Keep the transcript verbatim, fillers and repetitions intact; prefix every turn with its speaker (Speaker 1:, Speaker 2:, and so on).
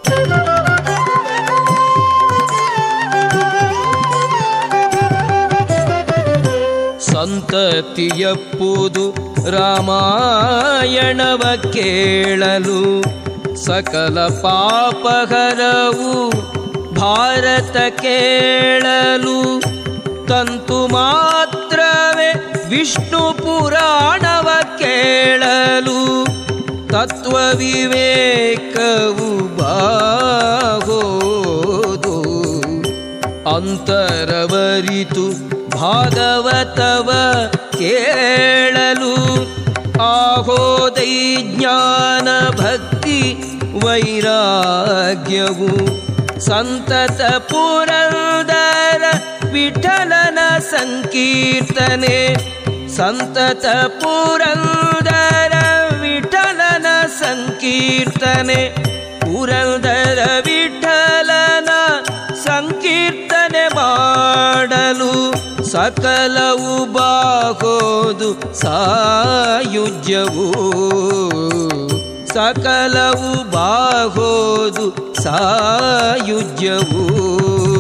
Speaker 1: ಸಂತತಿಯಪ್ಪುದು ರಾಮಾಯಣವ ಕೇಳಲು, ಸಕಲ ಪಾಪಹರವು ಭಾರತ ಕೇಳಲು. ತಂತು ಮಾತ್ರವೇ ವಿಷ್ಣು ಪುರಾಣವ ಕೇಳಲು, ತತ್ವ ವಿವೇಕವು ಬಾಗೋದು. ಅಂತರವರಿತು ಭಾಗವತವ ಕೇಳಲು, ಆಹೋದೈ ಜ್ಞಾನ ಭಕ್ತಿ ವೈರಾಗ್ಯವು. ಸಂತತ ಪುರಂದರ ವಿಠಲನ ಸಂಕೀರ್ತನೆ, ಸಂತತ ಪುರಂದರ ವಿಠಲನ ಸಂಕೀರ್ತನೆ. ಪುರಂದರ ವಿಠಲನ ಸಂಕೀರ್ತನೆ ಮಾಡಲು, ಸಕಲವು ಬಾಗೋದು ಸಾಯುಜ್ಯವು. ಸಕಲವು ಬಾಗೋದು ಸಾಯುಜ್ಯವು.